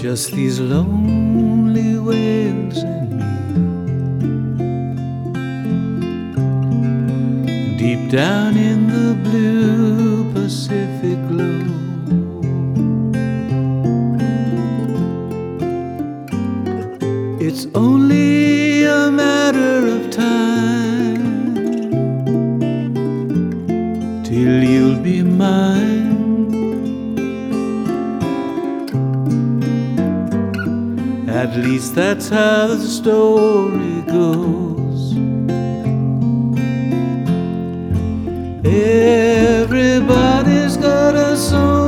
just these lonely waves and me, deep down in the blue Pacific glow. It's only a matter of time till you'll be mine. At least that's how the story goes. Everybody's got a song